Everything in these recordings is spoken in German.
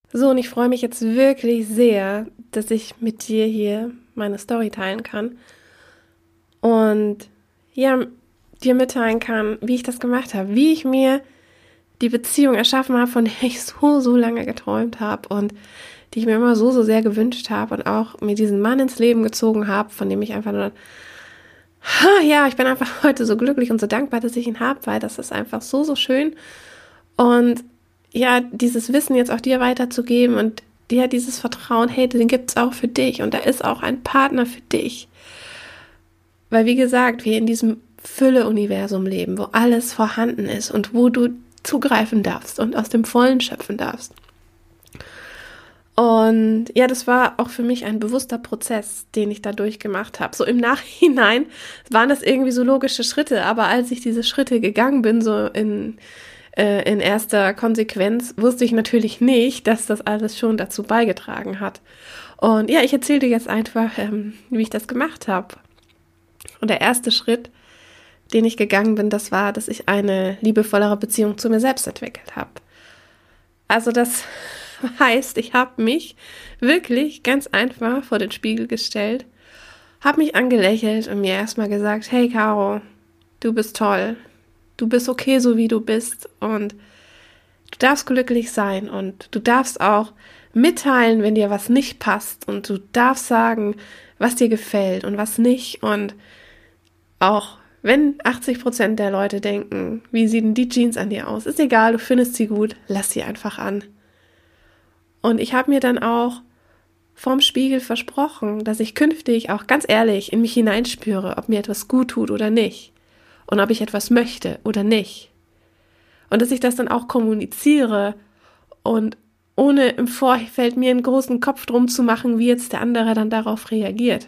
So, und ich freue mich jetzt wirklich sehr, dass ich mit dir hier meine Story teilen kann und ja, dir mitteilen kann, wie ich das gemacht habe, wie ich mir die Beziehung erschaffen habe, von der ich so lange geträumt habe und die ich mir immer so sehr gewünscht habe und auch mir diesen Mann ins Leben gezogen habe, von dem ich einfach nur, ja, ich bin einfach heute so glücklich und so dankbar, dass ich ihn habe, weil das ist einfach so schön und ja, dieses Wissen jetzt auch dir weiterzugeben und dir dieses Vertrauen, hey, den gibt's auch für dich und da ist auch ein Partner für dich. Weil wie gesagt, wir in diesem Fülle-Universum leben, wo alles vorhanden ist und wo du zugreifen darfst und aus dem Vollen schöpfen darfst. Und ja, das war auch für mich ein bewusster Prozess, den ich da durchgemacht habe. So im Nachhinein waren das irgendwie so logische Schritte, aber als ich diese Schritte gegangen bin, so in erster Konsequenz, wusste ich natürlich nicht, dass das alles schon dazu beigetragen hat. Und ja, ich erzähle dir jetzt einfach, wie ich das gemacht habe. Und der erste Schritt, den ich gegangen bin, das war, dass ich eine liebevollere Beziehung zu mir selbst entwickelt habe. Also das heißt, ich habe mich wirklich ganz einfach vor den Spiegel gestellt, habe mich angelächelt und mir erstmal gesagt, hey Caro, du bist toll, du bist okay, so wie du bist und du darfst glücklich sein und du darfst auch mitteilen, wenn dir was nicht passt und du darfst sagen, was dir gefällt und was nicht und auch wenn 80% der Leute denken, wie sieht denn die Jeans an dir aus? Ist egal, du findest sie gut, lass sie einfach an. Und ich habe mir dann auch vorm Spiegel versprochen, dass ich künftig auch ganz ehrlich in mich hineinspüre, ob mir etwas gut tut oder nicht. Und ob ich etwas möchte oder nicht. Und dass ich das dann auch kommuniziere und ohne im Vorfeld mir einen großen Kopf drum zu machen, wie jetzt der andere dann darauf reagiert.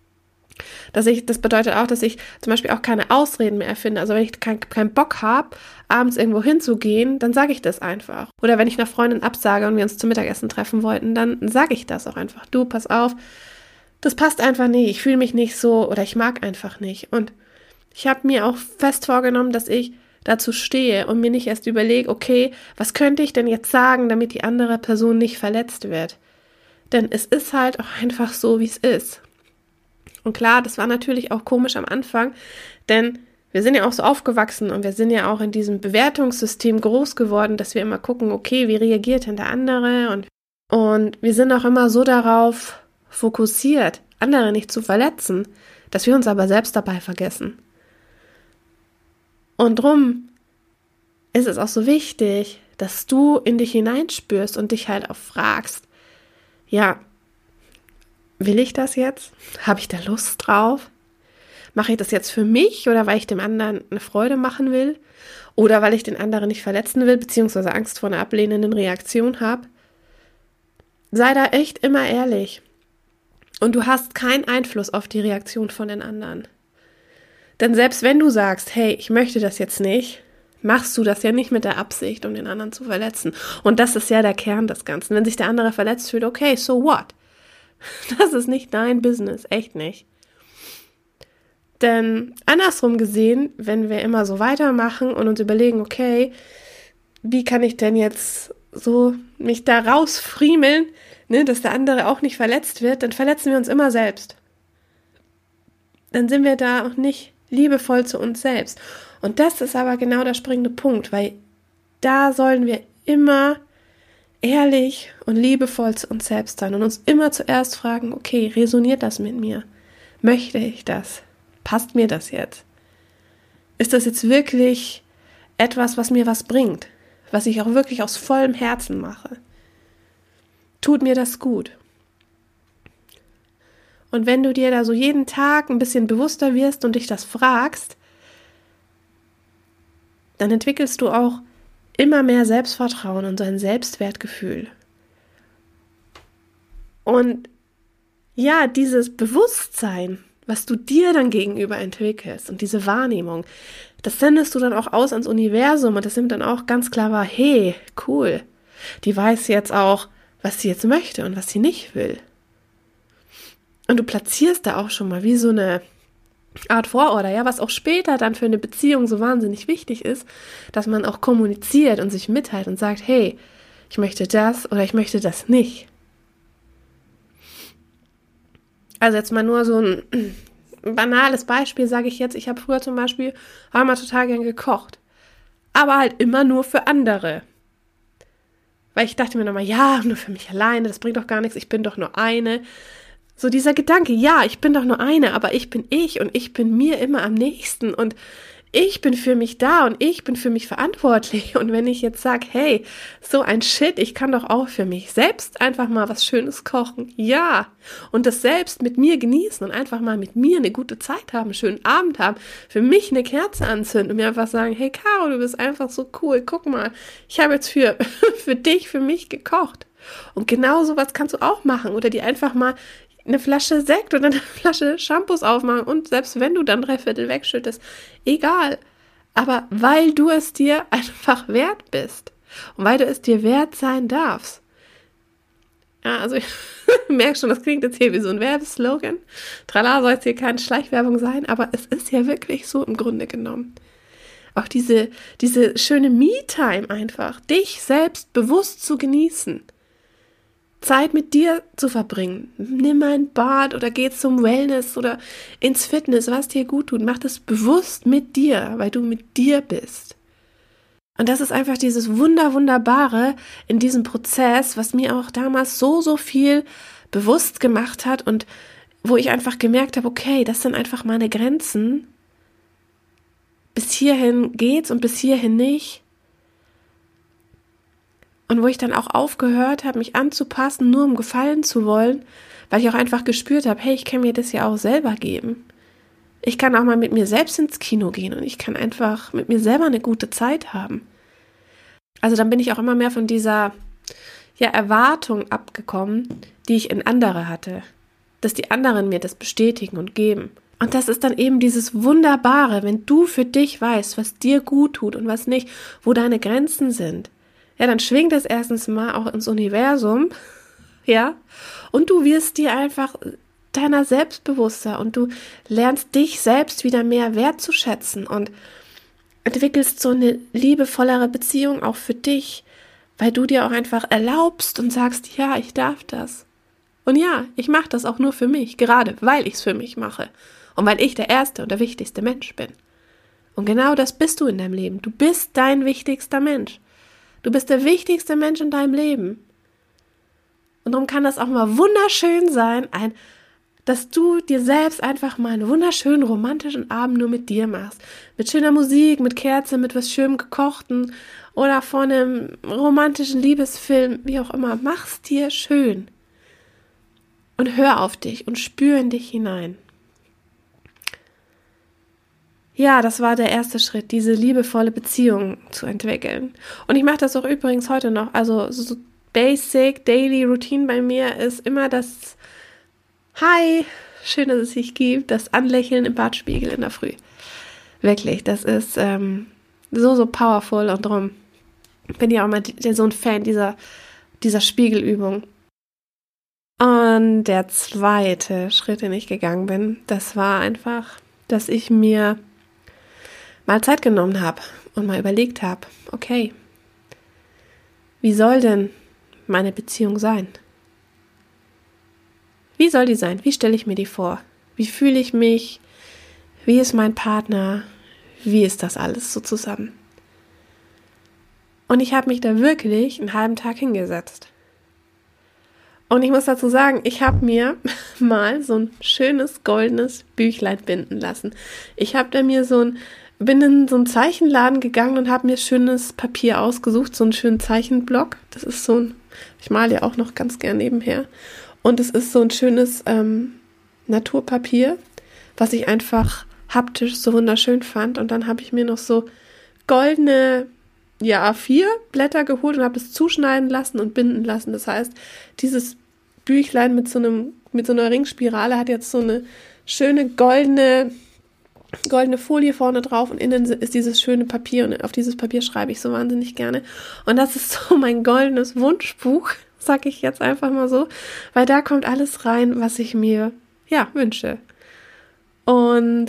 Das bedeutet auch, dass ich zum Beispiel auch keine Ausreden mehr erfinde. Also wenn ich keinen Bock habe, abends irgendwo hinzugehen, dann sage ich das einfach. Oder wenn ich einer Freundin absage und wir uns zum Mittagessen treffen wollten, dann sage ich das auch einfach. Du, pass auf, das passt einfach nicht, ich fühle mich nicht so oder ich mag einfach nicht. Und ich habe mir auch fest vorgenommen, dass ich dazu stehe und mir nicht erst überlege, okay, was könnte ich denn jetzt sagen, damit die andere Person nicht verletzt wird. Denn es ist halt auch einfach so, wie es ist. Und klar, das war natürlich auch komisch am Anfang, denn wir sind ja auch so aufgewachsen und wir sind ja auch in diesem Bewertungssystem groß geworden, dass wir immer gucken, okay, wie reagiert denn der andere? Und wir sind auch immer so darauf fokussiert, andere nicht zu verletzen, dass wir uns aber selbst dabei vergessen. Und drum ist es auch so wichtig, dass du in dich hineinspürst und dich halt auch fragst, ja, will ich das jetzt? Habe ich da Lust drauf? Mache ich das jetzt für mich oder weil ich dem anderen eine Freude machen will? Oder weil ich den anderen nicht verletzen will, beziehungsweise Angst vor einer ablehnenden Reaktion habe? Sei da echt immer ehrlich. Und du hast keinen Einfluss auf die Reaktion von den anderen. Denn selbst wenn du sagst, hey, ich möchte das jetzt nicht, machst du das ja nicht mit der Absicht, um den anderen zu verletzen. Und das ist ja der Kern des Ganzen. Wenn sich der andere verletzt fühlt, okay, so what? Das ist nicht dein Business, echt nicht. Denn andersrum gesehen, wenn wir immer so weitermachen und uns überlegen, okay, wie kann ich denn jetzt so mich da rausfriemeln, ne, dass der andere auch nicht verletzt wird, dann verletzen wir uns immer selbst. Dann sind wir da auch nicht liebevoll zu uns selbst. Und das ist aber genau der springende Punkt, weil da sollen wir immer ehrlich und liebevoll zu uns selbst sein und uns immer zuerst fragen, okay, resoniert das mit mir? Möchte ich das? Passt mir das jetzt? Ist das jetzt wirklich etwas, was mir was bringt? Was ich auch wirklich aus vollem Herzen mache? Tut mir das gut? Und wenn du dir da so jeden Tag ein bisschen bewusster wirst und dich das fragst, dann entwickelst du auch immer mehr Selbstvertrauen und so ein Selbstwertgefühl. Und ja, dieses Bewusstsein, was du dir dann gegenüber entwickelst und diese Wahrnehmung, das sendest du dann auch aus ans Universum und das nimmt dann auch ganz klar wahr, hey, cool, die weiß jetzt auch, was sie jetzt möchte und was sie nicht will. Und du platzierst da auch schon mal wie so eine Art Vororder, ja, was auch später dann für eine Beziehung so wahnsinnig wichtig ist, dass man auch kommuniziert und sich mitteilt und sagt, hey, ich möchte das oder ich möchte das nicht. Also jetzt mal nur so ein banales Beispiel, sage ich jetzt. Ich habe früher zum Beispiel mal total gern gekocht. Aber halt immer nur für andere. Weil ich dachte mir nochmal, ja, nur für mich alleine, das bringt doch gar nichts, ich bin doch nur eine. So dieser Gedanke, ja, ich bin doch nur eine, aber ich bin ich und ich bin mir immer am nächsten und ich bin für mich da und ich bin für mich verantwortlich. Und wenn ich jetzt sage, hey, so ein Shit, ich kann doch auch für mich selbst einfach mal was Schönes kochen. Ja. Und das selbst mit mir genießen und einfach mal mit mir eine gute Zeit haben, einen schönen Abend haben, für mich eine Kerze anzünden und mir einfach sagen, hey Caro, du bist einfach so cool, guck mal, ich habe jetzt für dich, für mich gekocht. Und genau sowas kannst du auch machen oder dir einfach mal eine Flasche Sekt oder eine Flasche Shampoos aufmachen und selbst wenn du dann 3/4 wegschüttest, egal. Aber weil du es dir einfach wert bist und weil du es dir wert sein darfst. Ja, also ich merke schon, das klingt jetzt hier wie so ein Werbeslogan. Tralala, soll jetzt hier keine Schleichwerbung sein, aber es ist ja wirklich so im Grunde genommen. Auch diese schöne Me-Time einfach, dich selbst bewusst zu genießen. Zeit mit dir zu verbringen. Nimm ein Bad oder geh zum Wellness oder ins Fitness, was dir gut tut. Mach das bewusst mit dir, weil du mit dir bist. Und das ist einfach dieses Wunderbare in diesem Prozess, was mir auch damals so viel bewusst gemacht hat und wo ich einfach gemerkt habe, okay, das sind einfach meine Grenzen. Bis hierhin geht's und bis hierhin nicht. Und wo ich dann auch aufgehört habe, mich anzupassen, nur um gefallen zu wollen, weil ich auch einfach gespürt habe, hey, ich kann mir das ja auch selber geben. Ich kann auch mal mit mir selbst ins Kino gehen und ich kann einfach mit mir selber eine gute Zeit haben. Also dann bin ich auch immer mehr von dieser Erwartung abgekommen, die ich in andere hatte. Dass die anderen mir das bestätigen und geben. Und das ist dann eben dieses Wunderbare, wenn du für dich weißt, was dir gut tut und was nicht, wo deine Grenzen sind. Ja, dann schwingt es erstens mal auch ins Universum, ja, und du wirst dir einfach deiner selbstbewusster und du lernst dich selbst wieder mehr wertzuschätzen und entwickelst so eine liebevollere Beziehung auch für dich, weil du dir auch einfach erlaubst und sagst, ja, ich darf das. Und ja, ich mache das auch nur für mich, gerade weil ich es für mich mache und weil ich der erste und der wichtigste Mensch bin. Und genau das bist du in deinem Leben. Du bist dein wichtigster Mensch. Du bist der wichtigste Mensch in deinem Leben. Und darum kann das auch mal wunderschön sein, dass du dir selbst einfach mal einen wunderschönen romantischen Abend nur mit dir machst. Mit schöner Musik, mit Kerze, mit was schönem gekochten oder vor einem romantischen Liebesfilm, wie auch immer. Mach's dir schön. Und hör auf dich und spür in dich hinein. Ja, das war der erste Schritt, diese liebevolle Beziehung zu entwickeln. Und ich mache das auch übrigens heute noch. Also so Basic, Daily Routine bei mir ist immer das Hi, schön, dass es dich gibt, das Anlächeln im Badspiegel in der Früh. Wirklich, das ist so powerful und darum bin ich auch mal so ein Fan dieser Spiegelübung. Und der zweite Schritt, den ich gegangen bin, das war einfach, dass ich mir mal Zeit genommen habe und mal überlegt habe, okay, wie soll denn meine Beziehung sein? Wie soll die sein? Wie stelle ich mir die vor? Wie fühle ich mich? Wie ist mein Partner? Wie ist das alles so zusammen? Und ich habe mich da wirklich einen halben Tag hingesetzt. Und ich muss dazu sagen, ich habe mir mal so ein schönes goldenes Büchlein binden lassen. Ich habe da mir bin in so einen Zeichenladen gegangen und habe mir schönes Papier ausgesucht, so einen schönen Zeichenblock. Das ist ich male ja auch noch ganz gern nebenher. Und es ist so ein schönes Naturpapier, was ich einfach haptisch so wunderschön fand. Und dann habe ich mir noch so goldene A4-Blätter geholt und habe es zuschneiden lassen und binden lassen. Das heißt, dieses Büchlein mit so einer Ringspirale hat jetzt so eine schöne goldene Folie vorne drauf und innen ist dieses schöne Papier und auf dieses Papier schreibe ich so wahnsinnig gerne. Und das ist so mein goldenes Wunschbuch, sag ich jetzt einfach mal so, weil da kommt alles rein, was ich mir wünsche. Und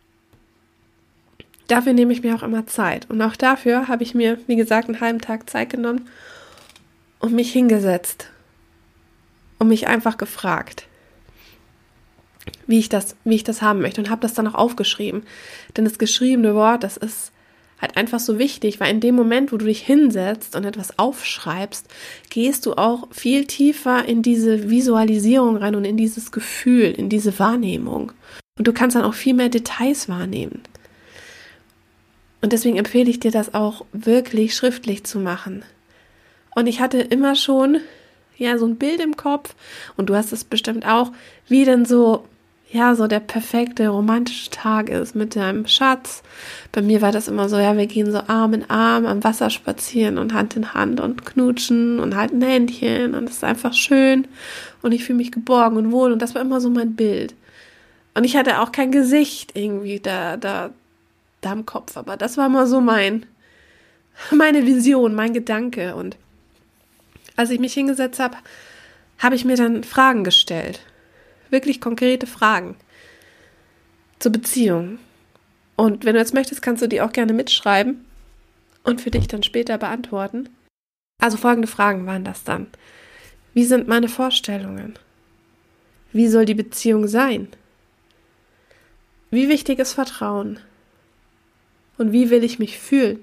dafür nehme ich mir auch immer Zeit. Und auch dafür habe ich mir, wie gesagt, einen halben Tag Zeit genommen und mich hingesetzt und mich einfach gefragt, wie ich das haben möchte und habe das dann auch aufgeschrieben. Denn das geschriebene Wort, das ist halt einfach so wichtig, weil in dem Moment, wo du dich hinsetzt und etwas aufschreibst, gehst du auch viel tiefer in diese Visualisierung rein und in dieses Gefühl, in diese Wahrnehmung. Und du kannst dann auch viel mehr Details wahrnehmen. Und deswegen empfehle ich dir das auch wirklich schriftlich zu machen. Und ich hatte immer schon so ein Bild im Kopf, und du hast es bestimmt auch, wie denn so der perfekte romantische Tag ist mit deinem Schatz. Bei mir war das immer so, wir gehen so Arm in Arm am Wasser spazieren und Hand in Hand und knutschen und halten Händchen und es ist einfach schön und ich fühle mich geborgen und wohl, und das war immer so mein Bild. Und ich hatte auch kein Gesicht irgendwie da im Kopf, aber das war immer so meine Vision, mein Gedanke. Und als ich mich hingesetzt habe, habe ich mir dann Fragen gestellt. Wirklich konkrete Fragen zur Beziehung. Und wenn du jetzt möchtest, kannst du die auch gerne mitschreiben und für dich dann später beantworten. Also folgende Fragen waren das dann. Wie sind meine Vorstellungen? Wie soll die Beziehung sein? Wie wichtig ist Vertrauen? Und wie will ich mich fühlen?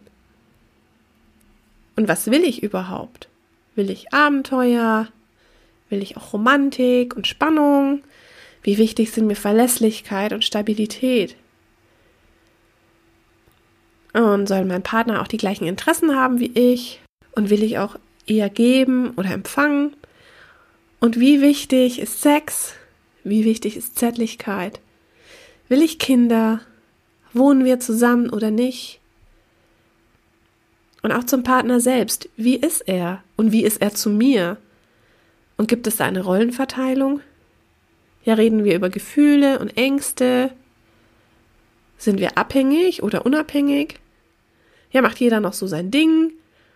Und was will ich überhaupt? Will ich Abenteuer? Will ich auch Romantik und Spannung? Wie wichtig sind mir Verlässlichkeit und Stabilität? Und soll mein Partner auch die gleichen Interessen haben wie ich? Und will ich auch eher geben oder empfangen? Und wie wichtig ist Sex? Wie wichtig ist Zärtlichkeit? Will ich Kinder? Wohnen wir zusammen oder nicht? Und auch zum Partner selbst. Wie ist er? Und wie ist er zu mir? Und gibt es da eine Rollenverteilung? Reden wir über Gefühle und Ängste? Sind wir abhängig oder unabhängig? Macht jeder noch so sein Ding?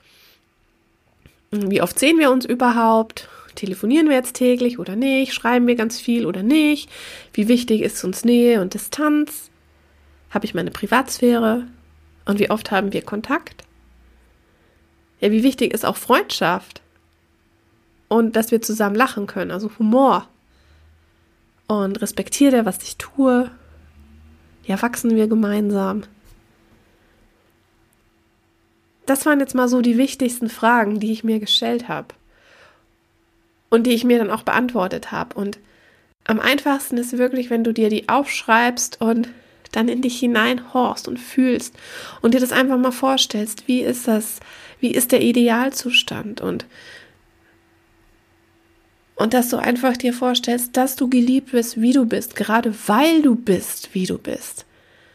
Wie oft sehen wir uns überhaupt? Telefonieren wir jetzt täglich oder nicht? Schreiben wir ganz viel oder nicht? Wie wichtig ist uns Nähe und Distanz? Habe ich meine Privatsphäre? Und wie oft haben wir Kontakt? Wie wichtig ist auch Freundschaft? Und dass wir zusammen lachen können, also Humor. Und respektiert er, was ich tue? Wachsen wir gemeinsam? Das waren jetzt mal so die wichtigsten Fragen, die ich mir gestellt habe. Und die ich mir dann auch beantwortet habe. Und am einfachsten ist wirklich, wenn du dir die aufschreibst und dann in dich hineinhorchst und fühlst und dir das einfach mal vorstellst. Wie ist das? Wie ist der Idealzustand? Und dass du einfach dir vorstellst, dass du geliebt bist, wie du bist, gerade weil du bist, wie du bist.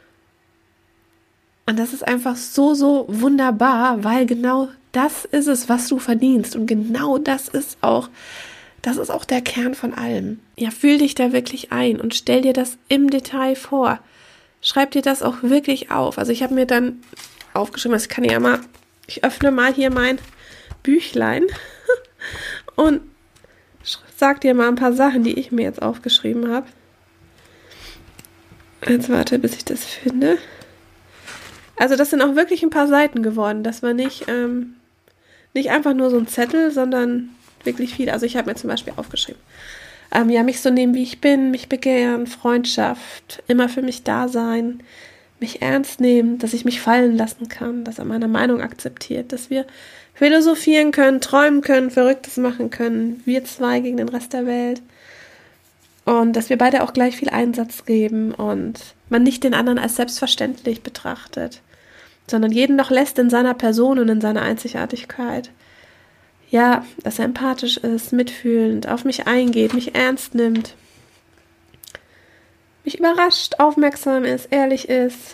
Und das ist einfach so, so wunderbar, weil genau das ist es, was du verdienst. Und genau das ist auch der Kern von allem. Fühl dich da wirklich ein und stell dir das im Detail vor. Schreib dir das auch wirklich auf. Also ich habe mir dann aufgeschrieben, ich öffne mal hier mein Büchlein und sag dir mal ein paar Sachen, die ich mir jetzt aufgeschrieben habe. Jetzt warte, bis ich das finde. Also das sind auch wirklich ein paar Seiten geworden. Das war nicht einfach nur so ein Zettel, sondern wirklich viel. Also ich habe mir zum Beispiel aufgeschrieben, mich so nehmen, wie ich bin, mich begehren, Freundschaft, immer für mich da sein, mich ernst nehmen, dass ich mich fallen lassen kann, dass er meine Meinung akzeptiert, dass wir philosophieren können, träumen können, Verrücktes machen können, wir zwei gegen den Rest der Welt. Und dass wir beide auch gleich viel Einsatz geben und man nicht den anderen als selbstverständlich betrachtet, sondern jeden noch lässt in seiner Person und in seiner Einzigartigkeit. Dass er empathisch ist, mitfühlend, auf mich eingeht, mich ernst nimmt, mich überrascht, aufmerksam ist, ehrlich ist,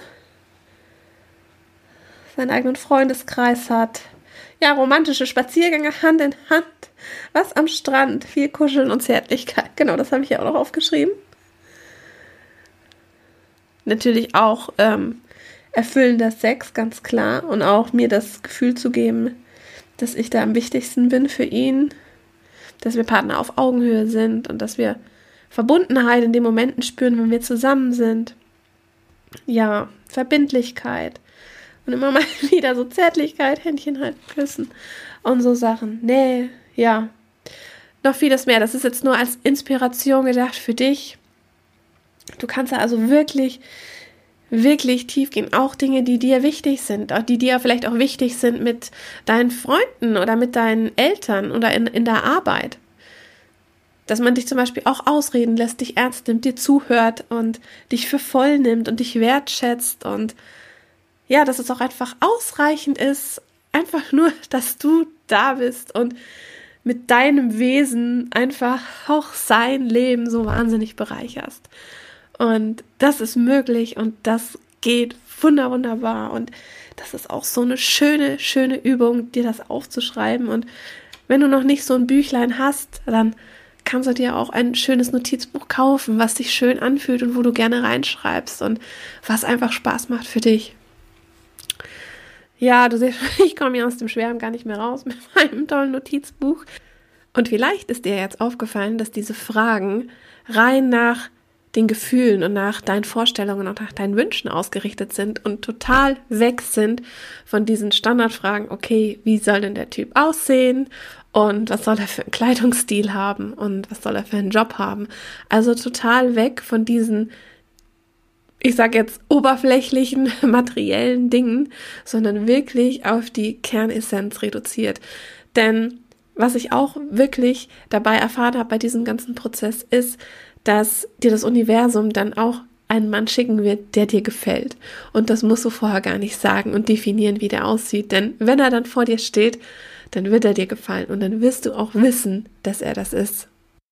seinen eigenen Freundeskreis hat. Romantische Spaziergänge Hand in Hand, was am Strand, viel Kuscheln und Zärtlichkeit. Genau, das habe ich ja auch noch aufgeschrieben. Natürlich auch erfüllender Sex, ganz klar. Und auch mir das Gefühl zu geben, dass ich da am wichtigsten bin für ihn. Dass wir Partner auf Augenhöhe sind und dass wir Verbundenheit in den Momenten spüren, wenn wir zusammen sind. Verbindlichkeit. Und immer mal wieder so Zärtlichkeit, Händchen halten, küssen und so Sachen. Nähe, ja, noch vieles mehr. Das ist jetzt nur als Inspiration gedacht für dich. Du kannst da also wirklich, wirklich tief gehen. Auch Dinge, die dir wichtig sind, auch die dir vielleicht auch wichtig sind mit deinen Freunden oder mit deinen Eltern oder in der Arbeit. Dass man dich zum Beispiel auch ausreden lässt, dich ernst nimmt, dir zuhört und dich für voll nimmt und dich wertschätzt und ja, dass es auch einfach ausreichend ist, einfach nur, dass du da bist und mit deinem Wesen einfach auch sein Leben so wahnsinnig bereicherst. Und das ist möglich und das geht wunderbar und das ist auch so eine schöne, schöne Übung, dir das aufzuschreiben. Und wenn du noch nicht so ein Büchlein hast, dann kannst du dir auch ein schönes Notizbuch kaufen, was sich schön anfühlt und wo du gerne reinschreibst und was einfach Spaß macht für dich. Ja, du siehst, ich komme hier aus dem Schwärmen gar nicht mehr raus mit meinem tollen Notizbuch. Und vielleicht ist dir jetzt aufgefallen, dass diese Fragen rein nach den Gefühlen und nach deinen Vorstellungen und nach deinen Wünschen ausgerichtet sind und total weg sind von diesen Standardfragen, okay, wie soll denn der Typ aussehen und was soll er für einen Kleidungsstil haben und was soll er für einen Job haben. Also total weg von diesen, ich sage jetzt, oberflächlichen, materiellen Dingen, sondern wirklich auf die Kernessenz reduziert. Denn was ich auch wirklich dabei erfahren habe bei diesem ganzen Prozess ist, dass dir das Universum dann auch einen Mann schicken wird, der dir gefällt. Und das musst du vorher gar nicht sagen und definieren, wie der aussieht. Denn wenn er dann vor dir steht, dann wird er dir gefallen und dann wirst du auch wissen, dass er das ist.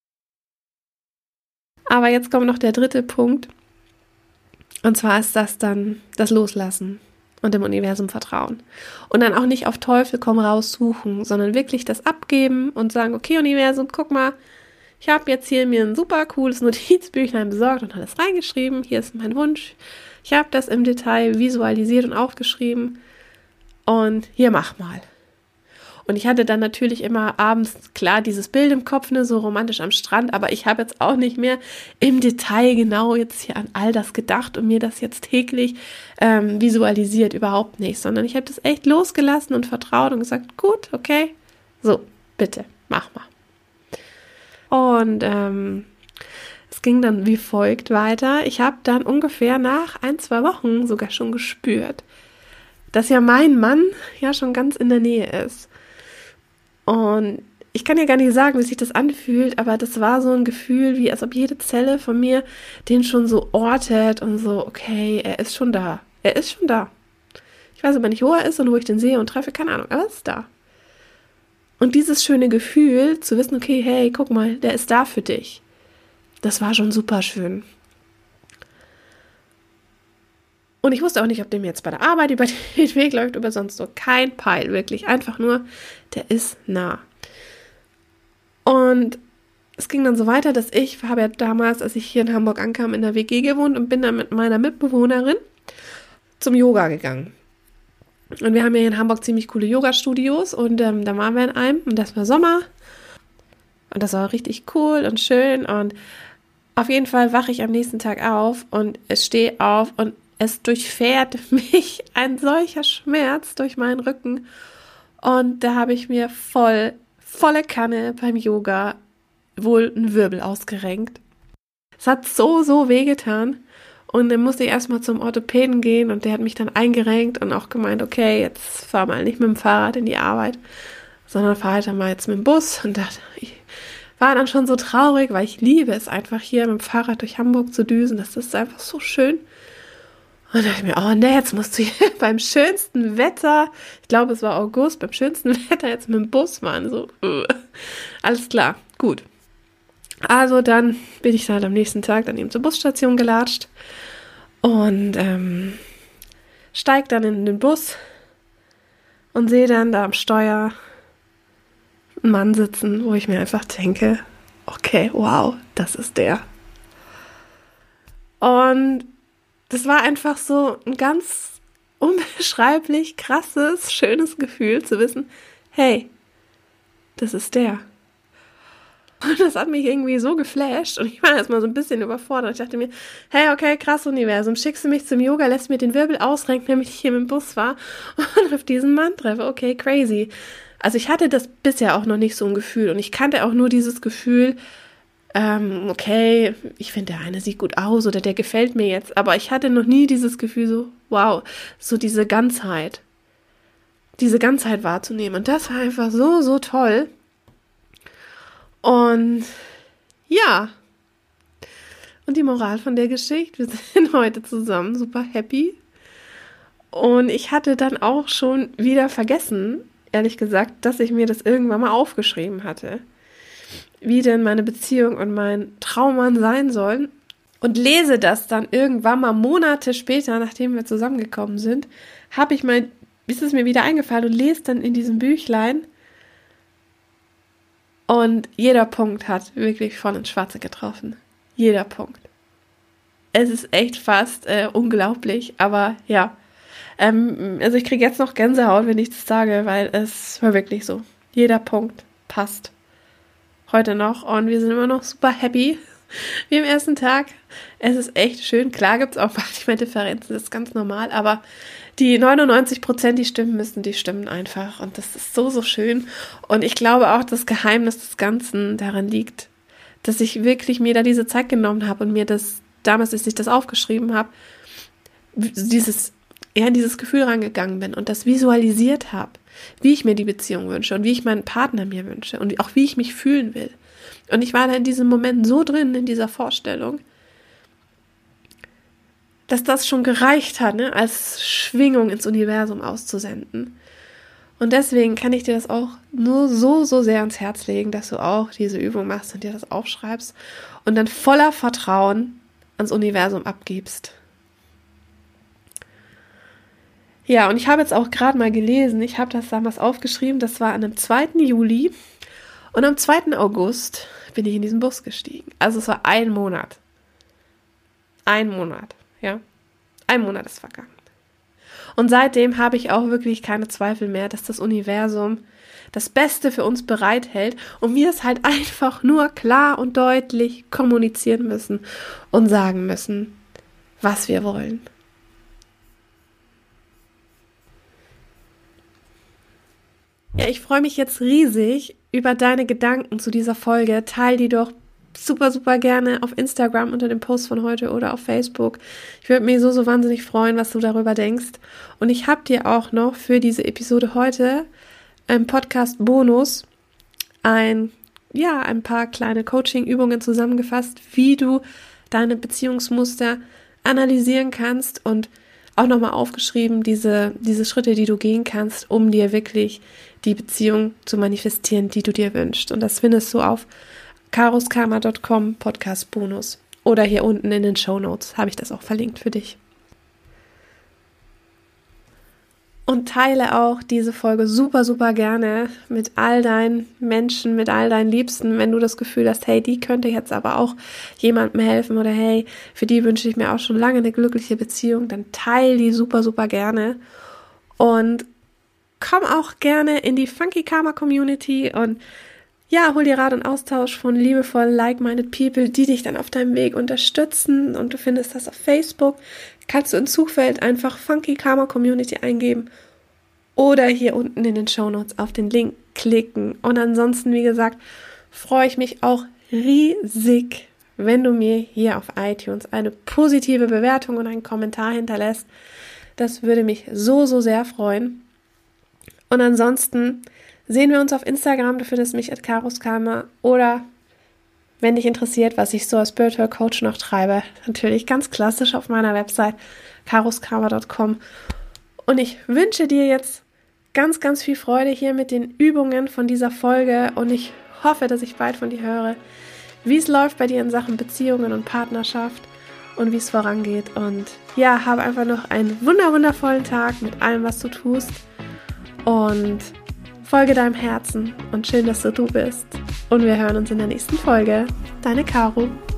Aber jetzt kommt noch der dritte Punkt. Und zwar ist das dann das Loslassen und dem Universum vertrauen. Und dann auch nicht auf Teufel komm raus suchen, sondern wirklich das abgeben und sagen, okay Universum, guck mal, ich habe jetzt hier mir ein super cooles Notizbüchlein besorgt und alles reingeschrieben. Hier ist mein Wunsch. Ich habe das im Detail visualisiert und aufgeschrieben. Und hier mach mal. Und ich hatte dann natürlich immer abends, klar, dieses Bild im Kopf, ne, so romantisch am Strand, aber ich habe jetzt auch nicht mehr im Detail genau jetzt hier an all das gedacht und mir das jetzt täglich visualisiert, überhaupt nicht, sondern ich habe das echt losgelassen und vertraut und gesagt, gut, okay, so, bitte, mach mal. Und es ging dann wie folgt weiter. Ich habe dann ungefähr nach 1-2 Wochen sogar schon gespürt, dass ja mein Mann ja schon ganz in der Nähe ist. Und ich kann ja gar nicht sagen, wie sich das anfühlt, aber das war so ein Gefühl, wie als ob jede Zelle von mir den schon so ortet und so, okay, er ist schon da. Er ist schon da. Ich weiß aber nicht, wo er ist und wo ich den sehe und treffe, keine Ahnung, aber er ist da. Und dieses schöne Gefühl, zu wissen, okay, hey, guck mal, der ist da für dich. Das war schon super schön. Und ich wusste auch nicht, ob dem jetzt bei der Arbeit über den Weg läuft oder sonst so. Kein Peil, wirklich. Einfach nur, der ist nah. Und es ging dann so weiter, dass ich habe ja damals, als ich hier in Hamburg ankam, in der WG gewohnt und bin dann mit meiner Mitbewohnerin zum Yoga gegangen. Und wir haben ja hier in Hamburg ziemlich coole Yoga-Studios und da waren wir in einem und das war Sommer und das war richtig cool und schön und auf jeden Fall wache ich am nächsten Tag auf und es stehe auf und es durchfährt mich ein solcher Schmerz durch meinen Rücken und da habe ich mir volle Kanne beim Yoga wohl einen Wirbel ausgerenkt. Es hat so wehgetan. Und dann musste ich erstmal zum Orthopäden gehen und der hat mich dann eingerenkt und auch gemeint, okay, jetzt fahr mal nicht mit dem Fahrrad in die Arbeit, sondern fahr halt dann mal jetzt mit dem Bus. Und ich war dann schon so traurig, weil ich liebe es einfach hier mit dem Fahrrad durch Hamburg zu düsen. Das ist einfach so schön. Und dann dachte ich mir, oh ne, jetzt musst du hier beim schönsten Wetter, ich glaube es war August, beim schönsten Wetter jetzt mit dem Bus fahren. So, alles klar, gut. Also dann bin ich halt am nächsten Tag dann eben zur Busstation gelatscht und steige dann in den Bus und sehe dann da am Steuer einen Mann sitzen, wo ich mir einfach denke, okay, wow, das ist der. Und das war einfach so ein ganz unbeschreiblich krasses, schönes Gefühl zu wissen, hey, das ist der. Und das hat mich irgendwie so geflasht und ich war erstmal so ein bisschen überfordert. Ich dachte mir, hey, okay, krass Universum, schickst du mich zum Yoga, lässt mir den Wirbel ausrenken, damit ich hier mit dem Bus fahre und auf diesen Mann treffe. Okay, crazy. Also ich hatte das bisher auch noch nicht so ein Gefühl und ich kannte auch nur dieses Gefühl, okay, ich finde, der eine sieht gut aus oder der gefällt mir jetzt, aber ich hatte noch nie dieses Gefühl so, wow, so diese Ganzheit wahrzunehmen und das war einfach so, so toll und ja, und die Moral von der Geschichte, wir sind heute zusammen super happy und ich hatte dann auch schon wieder vergessen, ehrlich gesagt, dass ich mir das irgendwann mal aufgeschrieben hatte, wie denn meine Beziehung und mein Traummann sein sollen und lese das dann irgendwann mal Monate später, nachdem wir zusammengekommen sind, ist es mir wieder eingefallen und lese dann in diesem Büchlein und jeder Punkt hat wirklich voll ins Schwarze getroffen. Jeder Punkt. Es ist echt fast unglaublich, aber ja, also ich kriege jetzt noch Gänsehaut, wenn ich das sage, weil es war wirklich so. Jeder Punkt passt. Heute noch und wir sind immer noch super happy wie am ersten Tag. Es ist echt schön. Klar gibt es auch manchmal Differenzen, das ist ganz normal, aber die 99%, die stimmen müssen, die stimmen einfach und das ist so, so schön und ich glaube auch, das Geheimnis des Ganzen daran liegt, dass ich wirklich mir da diese Zeit genommen habe und mir das, damals, als ich das aufgeschrieben habe, in dieses Gefühl rangegangen bin und das visualisiert habe, wie ich mir die Beziehung wünsche und wie ich meinen Partner mir wünsche und auch wie ich mich fühlen will. Und ich war da in diesem Moment so drin, in dieser Vorstellung, dass das schon gereicht hat, ne, als Schwingung ins Universum auszusenden. Und deswegen kann ich dir das auch nur so, so sehr ans Herz legen, dass du auch diese Übung machst und dir das aufschreibst und dann voller Vertrauen ans Universum abgibst. Ja, und ich habe jetzt auch gerade mal gelesen, ich habe das damals aufgeschrieben, das war an dem 2. Juli und am 2. August bin ich in diesen Bus gestiegen. Also es war ein Monat. Ein Monat, ja. Ein Monat ist vergangen. Und seitdem habe ich auch wirklich keine Zweifel mehr, dass das Universum das Beste für uns bereithält und wir es halt einfach nur klar und deutlich kommunizieren müssen und sagen müssen, was wir wollen. Ja, ich freue mich jetzt riesig über deine Gedanken zu dieser Folge. Teil die doch super, super gerne auf Instagram unter dem Post von heute oder auf Facebook. Ich würde mich so, so wahnsinnig freuen, was du darüber denkst. Und ich habe dir auch noch für diese Episode heute im Podcast-Bonus ein paar kleine Coaching-Übungen zusammengefasst, wie du deine Beziehungsmuster analysieren kannst und auch nochmal aufgeschrieben, diese Schritte, die du gehen kannst, um dir wirklich die Beziehung zu manifestieren, die du dir wünschst. Und das findest du auf caroskarma.com Podcast Bonus oder hier unten in den Shownotes habe ich das auch verlinkt für dich. Und teile auch diese Folge super, super gerne mit all deinen Menschen, mit all deinen Liebsten, wenn du das Gefühl hast, hey, die könnte jetzt aber auch jemandem helfen oder hey, für die wünsche ich mir auch schon lange eine glückliche Beziehung, dann teile die super, super gerne und komm auch gerne in die Funky Karma Community und ja, hol dir Rat und Austausch von liebevollen, like-minded people, die dich dann auf deinem Weg unterstützen und du findest das auf Facebook. Kannst du in Suchfeld einfach Funky Karma Community eingeben oder hier unten in den Shownotes auf den Link klicken. Und ansonsten, wie gesagt, freue ich mich auch riesig, wenn du mir hier auf iTunes eine positive Bewertung und einen Kommentar hinterlässt. Das würde mich so, so sehr freuen. Und ansonsten sehen wir uns auf Instagram, du findest mich @caroskarma oder wenn dich interessiert, was ich so als Spiritual Coach noch treibe, natürlich ganz klassisch auf meiner Website caroskarma.com. Und ich wünsche dir jetzt ganz, ganz viel Freude hier mit den Übungen von dieser Folge und ich hoffe, dass ich bald von dir höre, wie es läuft bei dir in Sachen Beziehungen und Partnerschaft und wie es vorangeht. Und ja, habe einfach noch einen wundervollen Tag mit allem, was du tust und folge deinem Herzen und schön, dass du bist. Und wir hören uns in der nächsten Folge. Deine Caro.